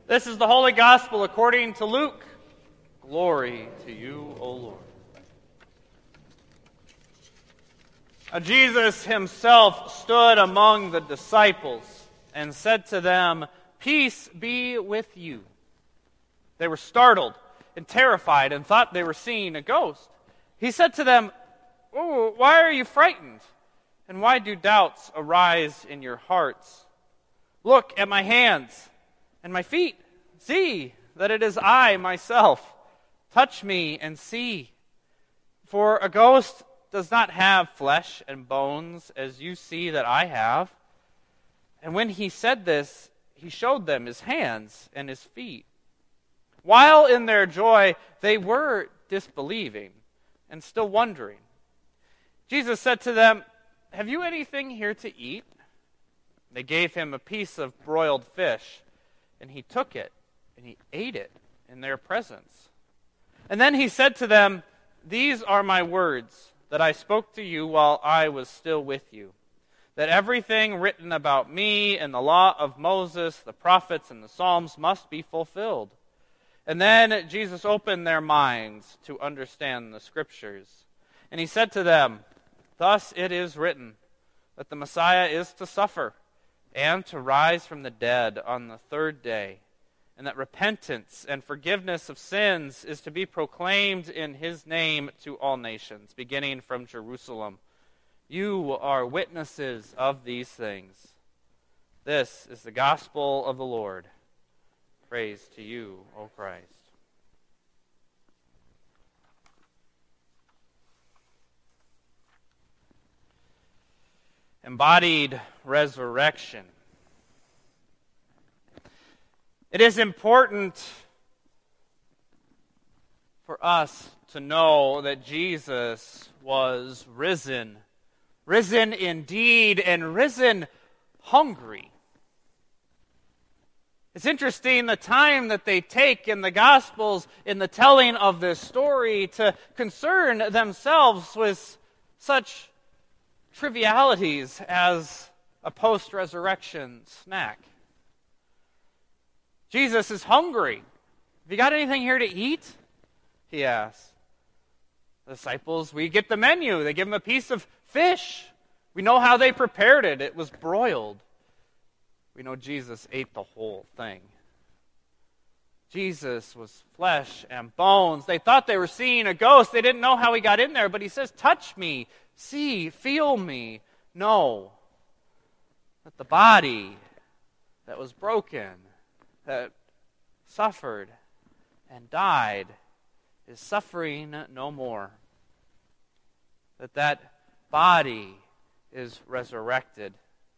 This is the Holy Gospel according to Luke. Glory to you, O Lord. Jesus himself stood among the disciples and said to them, "Peace be with you." They were startled and terrified and thought they were seeing a ghost. He said to them, "Oh, why are you frightened? And why do doubts arise in your hearts? Look at my hands and my feet. See that it is I myself. Touch me and see. For a ghost does not have flesh and bones as you see that I have." And when he said this, he showed them his hands and his feet. While in their joy they were disbelieving and still wondering, Jesus said to them, "Have you anything here to eat?" They gave him a piece of broiled fish, and he took it, and he ate it in their presence. And then he said to them, "These are my words that I spoke to you while I was still with you, that everything written about me in the law of Moses, the prophets, and the Psalms must be fulfilled." And then Jesus opened their minds to understand the Scriptures. And he said to them, "Thus it is written, that the Messiah is to suffer, and to rise from the dead on the third day, and that repentance and forgiveness of sins is to be proclaimed in his name to all nations, beginning from Jerusalem. You are witnesses of these things. This is the gospel of the Lord. Praise to you, O Christ." Embodied resurrection. It is important for us to know that Jesus was risen. Risen indeed, and risen hungry. It's interesting the time that they take in the Gospels in the telling of this story to concern themselves with such trivialities as a post-resurrection snack. Jesus is hungry. "Have you got anything here to eat?" he asks. The disciples, we get the menu. They give him a piece of fish. We know how they prepared it. It was broiled. We know Jesus ate the whole thing. Jesus was flesh and bones. They thought they were seeing a ghost. They didn't know how he got in there, but he says, "Touch me, see, feel me, know that the body that was broken, that suffered and died, is suffering no more. That body is resurrected."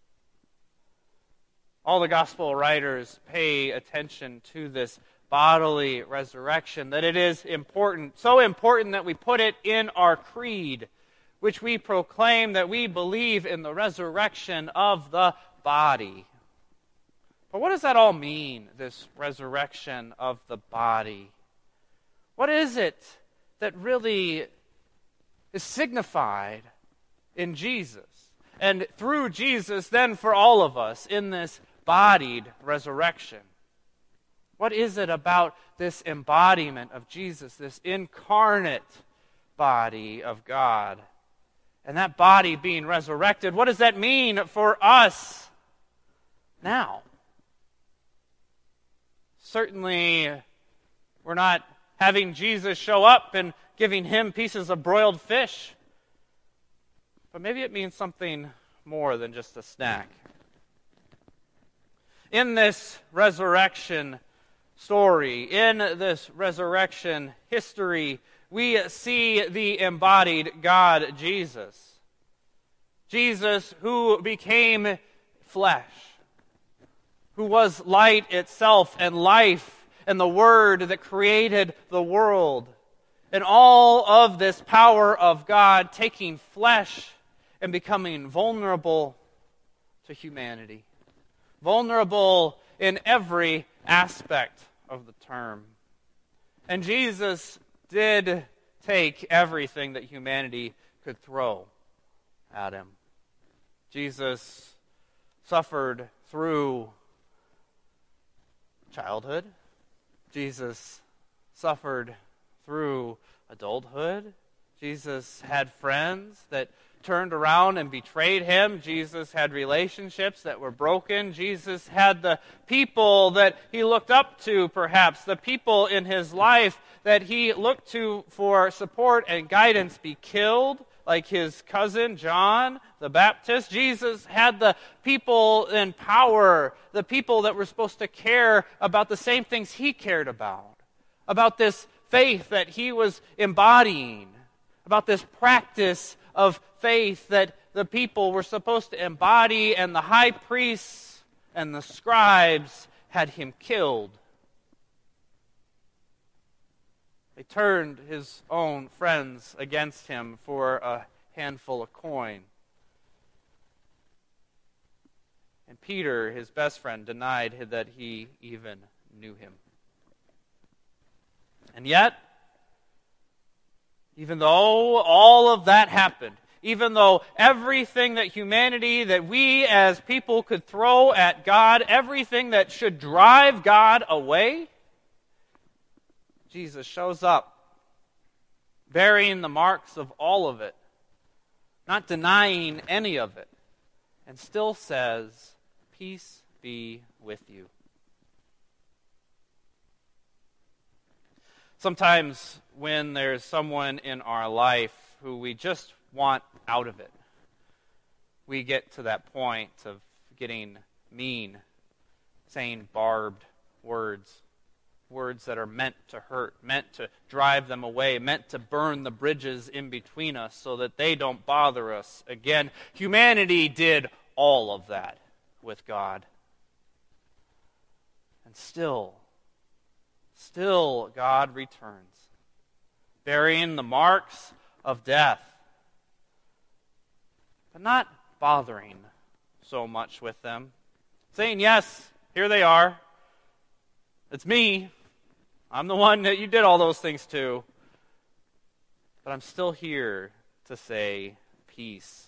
All the gospel writers pay attention to this bodily resurrection, that it is important, so important that we put it in our creed, which we proclaim that we believe in the resurrection of the body. But what does that all mean, this resurrection of the body? What is it that really is signified in Jesus? And through Jesus, then for all of us, in this bodied resurrection. What is it about this embodiment of Jesus, this incarnate body of God? And that body being resurrected, what does that mean for us now? Certainly, we're not having Jesus show up and giving him pieces of broiled fish. But maybe it means something more than just a snack. In this resurrection story, in this resurrection history, we see the embodied God, Jesus. Jesus who became flesh, who was light itself and life and the Word that created the world. And all of this power of God taking flesh and becoming vulnerable to humanity. Vulnerable in every aspect of the term. And Jesus did take everything that humanity could throw at him. Jesus suffered through childhood. Jesus suffered through adulthood. Jesus had friends that turned around and betrayed him. Jesus had relationships that were broken. Jesus had the people that he looked up to, perhaps, the people in his life that he looked to for support and guidance be killed, like his cousin John the Baptist. Jesus had the people in power, the people that were supposed to care about the same things he cared about this faith that he was embodying, about this practice of faith that the people were supposed to embody, and the high priests and the scribes had him killed. They turned his own friends against him for a handful of coin. And Peter, his best friend, denied that he even knew him. And yet, even though all of that happened, even though everything that humanity, that we as people could throw at God, everything that should drive God away, Jesus shows up, bearing the marks of all of it, not denying any of it, and still says, "Peace be with you." Sometimes when there's someone in our life who we just want out of it, we get to that point of getting mean, saying barbed words, words that are meant to hurt, meant to drive them away, meant to burn the bridges in between us so that they don't bother us again. Humanity did all of that with God. And still God returns, bearing the marks of death, but not bothering so much with them, saying, "Yes, here they are. It's me. I'm the one that you did all those things to. But I'm still here to say peace."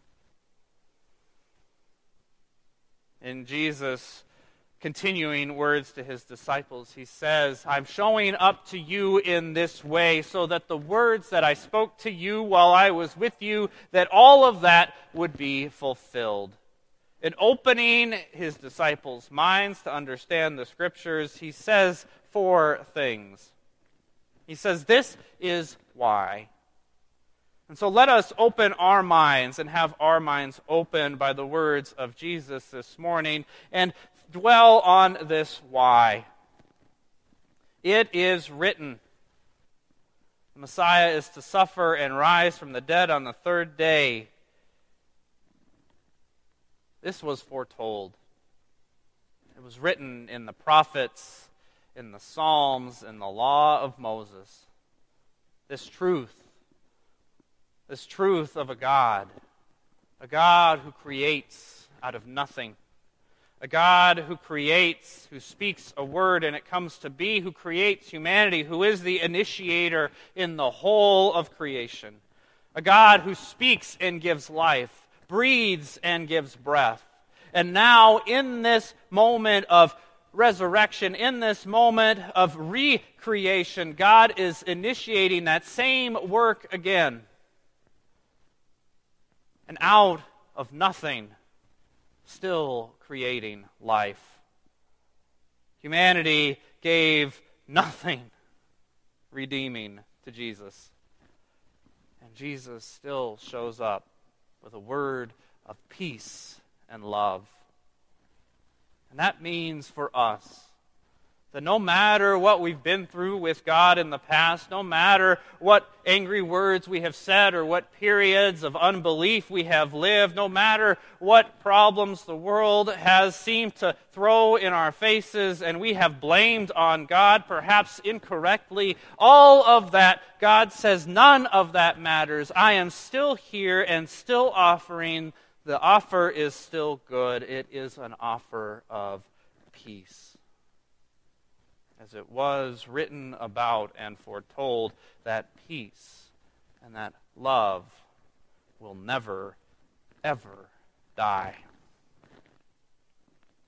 In Jesus' continuing words to his disciples, he says, "I'm showing up to you in this way so that the words that I spoke to you while I was with you, that all of that would be fulfilled." In opening his disciples' minds to understand the Scriptures, he says 4 things. He says, "This is why." And so let us open our minds and have our minds opened by the words of Jesus this morning and dwell on this why. It is written, the Messiah is to suffer and rise from the dead on the 3rd day. This was foretold. It was written in the prophets, in the Psalms, in the law of Moses. This truth of a God who creates out of nothing, a God who creates, who speaks a word and it comes to be, who creates humanity, who is the initiator in the whole of creation, a God who speaks and gives life, breathes and gives breath. And now in this moment of resurrection, in this moment of recreation, God is initiating that same work again. And out of nothing, still creating life. Humanity gave nothing redeeming to Jesus. And Jesus still shows up with a word of peace and love. And that means for us that no matter what we've been through with God in the past, no matter what angry words we have said or what periods of unbelief we have lived, no matter what problems the world has seemed to throw in our faces and we have blamed on God, perhaps incorrectly, all of that, God says, none of that matters. I am still here and still offering. The offer is still good. It is an offer of peace. As it was written about and foretold, that peace and that love will never, ever die.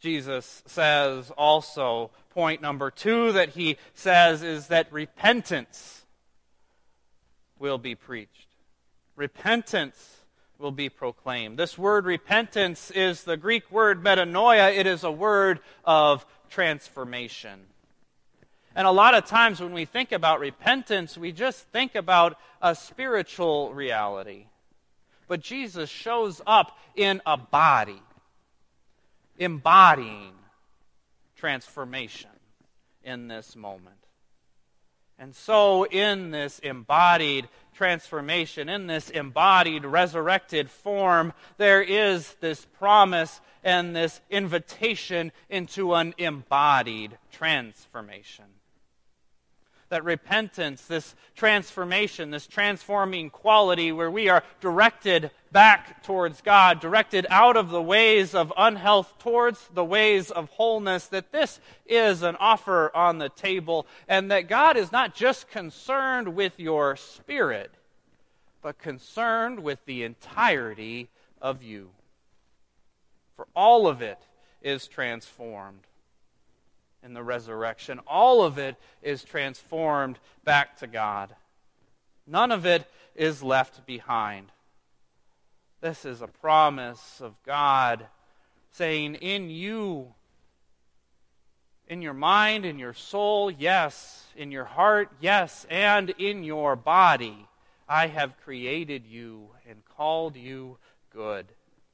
Jesus says also, point number 2 that he says is that repentance will be preached. Repentance will be proclaimed. This word repentance is the Greek word metanoia. It is a word of transformation. And a lot of times when we think about repentance, we just think about a spiritual reality. But Jesus shows up in a body, embodying transformation in this moment. And so in this embodied transformation, in this embodied resurrected form, there is this promise and this invitation into an embodied transformation. That repentance, this transformation, this transforming quality where we are directed back towards God, directed out of the ways of unhealth towards the ways of wholeness, that this is an offer on the table, and that God is not just concerned with your spirit, but concerned with the entirety of you. For all of it is transformed in the resurrection. All of it is transformed back to God. None of it is left behind. This is a promise of God saying, in you, in your mind, in your soul, yes, in your heart, yes, and in your body, I have created you and called you good.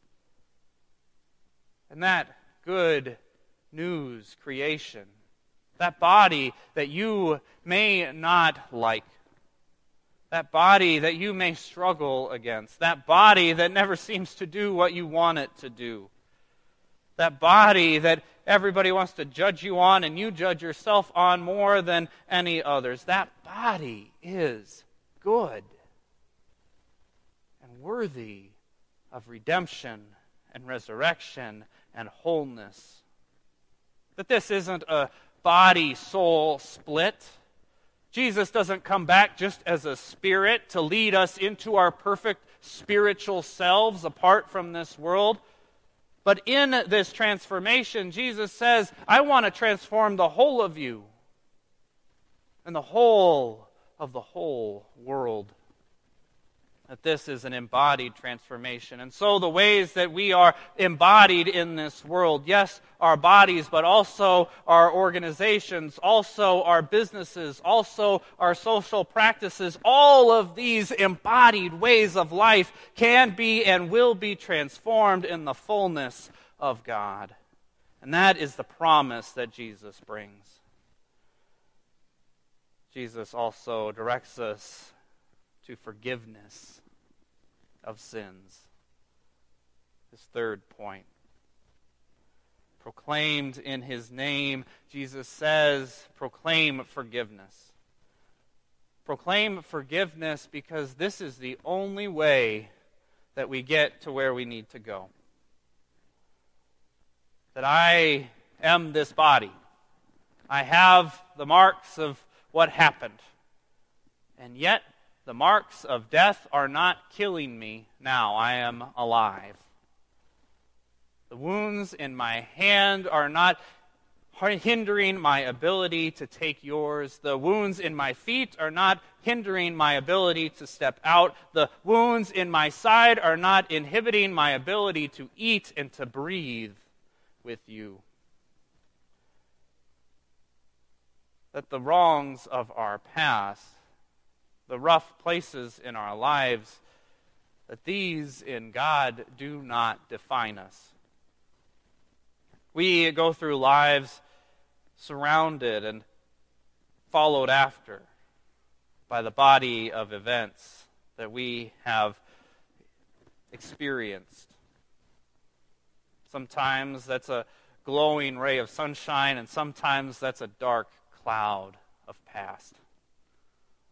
And that good news, creation, that body that you may not like, that body that you may struggle against, that body that never seems to do what you want it to do, that body that everybody wants to judge you on and you judge yourself on more than any others, that body is good and worthy of redemption and resurrection and wholeness. That this isn't a body-soul split. Jesus doesn't come back just as a spirit to lead us into our perfect spiritual selves apart from this world. But in this transformation, Jesus says, I want to transform the whole of you and the whole of the whole world. That this is an embodied transformation. And so the ways that we are embodied in this world, yes, our bodies, but also our organizations, also our businesses, also our social practices, all of these embodied ways of life can be and will be transformed in the fullness of God. And that is the promise that Jesus brings. Jesus also directs us to forgiveness of sins. His third point. Proclaimed in his name, Jesus says, proclaim forgiveness. Proclaim forgiveness because this is the only way that we get to where we need to go. That I am this body. I have the marks of what happened. And yet, the marks of death are not killing me now. I am alive. The wounds in my hand are not hindering my ability to take yours. The wounds in my feet are not hindering my ability to step out. The wounds in my side are not inhibiting my ability to eat and to breathe with you. That the wrongs of our past, the rough places in our lives, that these in God do not define us. We go through lives surrounded and followed after by the body of events that we have experienced. Sometimes that's a glowing ray of sunshine, and sometimes that's a dark cloud of past.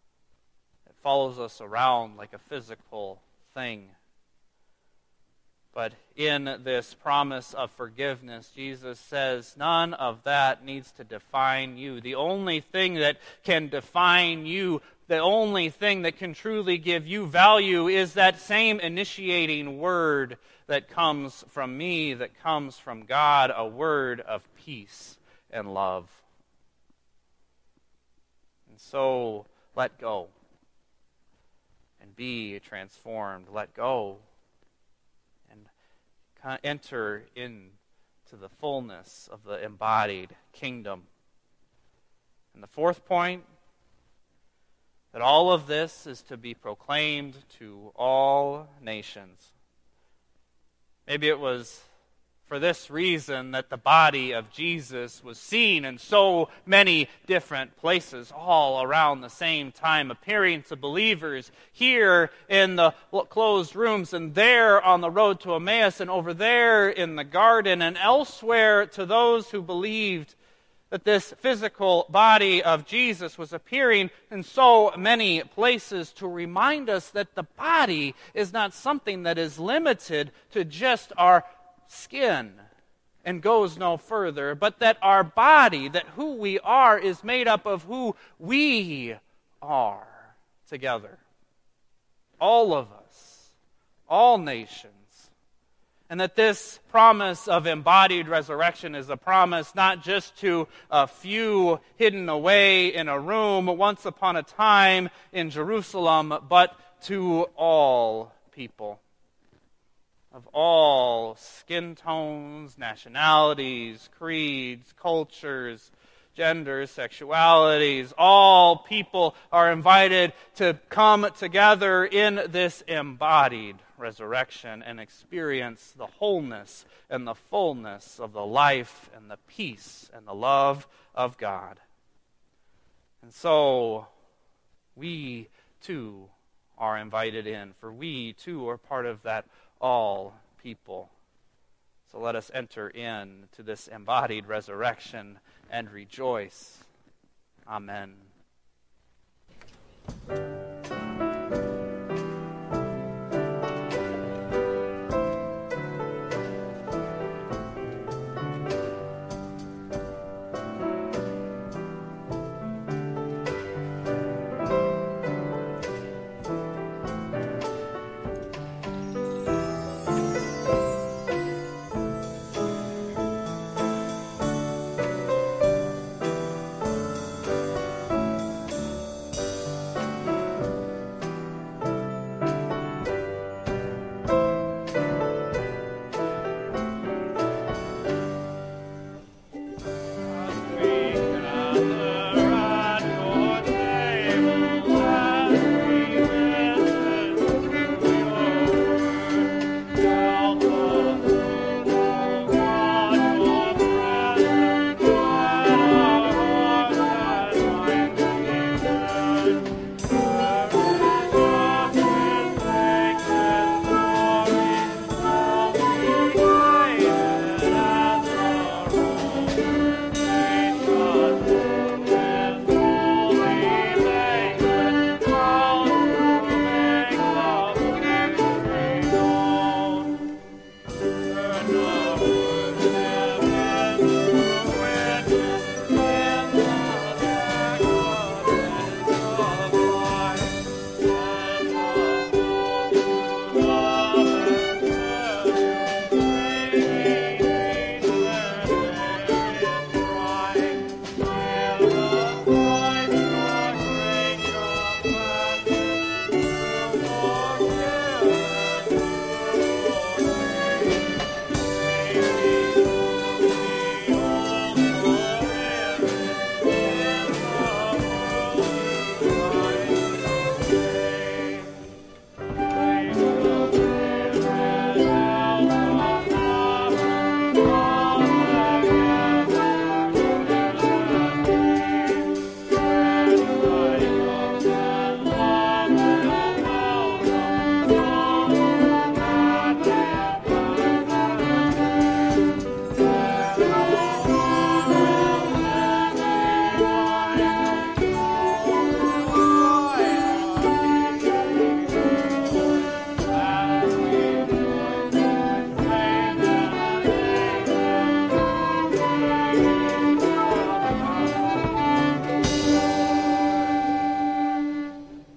It follows us around like a physical thing. But in this promise of forgiveness, Jesus says none of that needs to define you. The only thing that can define you, the only thing that can truly give you value is that same initiating word that comes from me, that comes from God, a word of peace and love. And so, let go and be transformed. Let go and enter into the fullness of the embodied kingdom. And the fourth point, that all of this is to be proclaimed to all nations. Maybe it was for this reason that the body of Jesus was seen in so many different places all around the same time, appearing to believers here in the closed rooms and there on the road to Emmaus and over there in the garden and elsewhere to those who believed that this physical body of Jesus was appearing in so many places to remind us that the body is not something that is limited to just our skin and goes no further, but that our body, that who we are, is made up of who we are together. All of us, all nations. And that this promise of embodied resurrection is a promise not just to a few hidden away in a room once upon a time in Jerusalem, but to all people. Of all skin tones, nationalities, creeds, cultures, genders, sexualities, all people are invited to come together in this embodied resurrection and experience the wholeness and the fullness of the life and the peace and the love of God. And so we too are invited in, for we too are part of that all people. So let us enter into this embodied resurrection and rejoice. Amen.